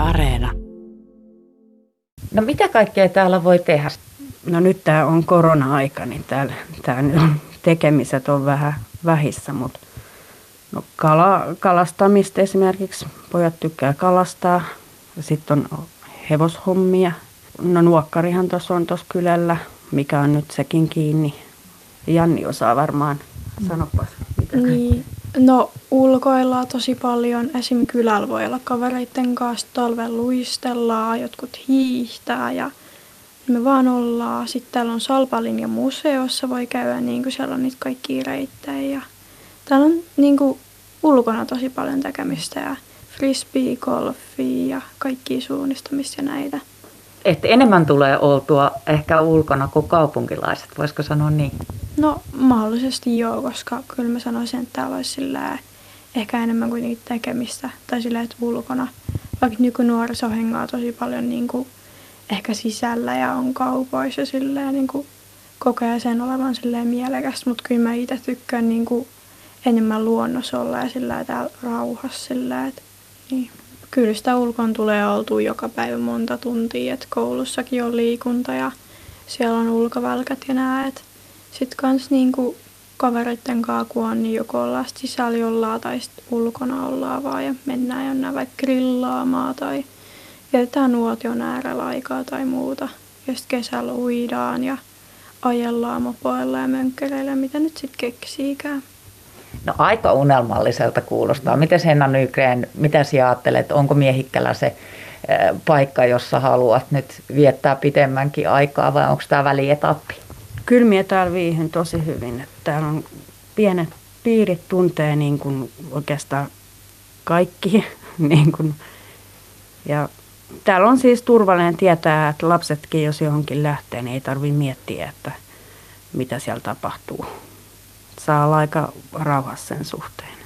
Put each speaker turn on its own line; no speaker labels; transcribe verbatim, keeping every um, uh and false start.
Areena.
No mitä kaikkea täällä voi tehdä?
No nyt tämä on korona-aika, niin täällä, täällä tekemiset on vähän vähissä, mutta no kala, kalastamista esimerkiksi. Pojat tykkää kalastaa. Sitten on hevoshommia. No nuokkarihan tuossa on tuossa kylällä, mikä on nyt sekin kiinni. Janni osaa varmaan. Sanopas, mitä
niin. No ulkoillaan tosi paljon. Esim. Kylällä voi olla kavereiden kanssa, talven luistellaan, jotkut hiihtää ja me vaan ollaan. Sitten täällä on Salpalinja museossa, voi käydä niin kuin siellä on niitä kaikkia reittejä. Ja täällä on niin kuin ulkona tosi paljon tekemistä ja frisbee, golfia ja kaikkia suunnistamista ja näitä.
Että enemmän tulee oltua ehkä ulkona kuin kaupunkilaiset, voisiko sanoa niin?
No mahdollisesti joo, koska kyllä mä sanoisin, että täällä olisi sillä ehkä enemmän kuin niitä tekemistä tai sillä että ulkona. Vaikka nykynuoriso hengaa tosi paljon niin kuin ehkä sisällä ja on kaupoissa ja silleen, niin kuin kokee sen olevan silleen mielekästä, mutta kyllä mä itse tykkään niin kuin enemmän luonnossa olla ja sillä täällä rauhassa sillä, että niin. Kyllä sitä ulkon tulee oltua joka päivä monta tuntia, että koulussakin on liikunta ja siellä on ulkovälkät ja näet. Sitten kans niinku kavereitten kanssa kun on, niin joko ollaan sisällä jollain tai sitten ulkona ollaan vaan ja mennään jonnekin vaikka grillaamaan tai jätetään nuotion äärellä aikaa tai muuta. Ja sitten kesällä uidaan ja ajellaan mopoilla ja mönkkäreillä, mitä nyt sitten keksiikään.
No aika unelmalliselta kuulostaa. Miten Henna Nygren, mitä sinä ajattelet, onko Miehikkälä se paikka, jossa haluat nyt viettää pitemmänkin aikaa vai onko tämä välietappi?
Kyllä minä täällä viihdyn tosi hyvin. Että täällä on pienet piirit tuntee niin kuin oikeastaan kaikki. Niin kuin, ja täällä on siis turvallinen tietää, että lapsetkin jos johonkin lähtee, niin ei tarvitse miettiä, että mitä siellä tapahtuu. Saa olla aika rauhassa sen suhteen.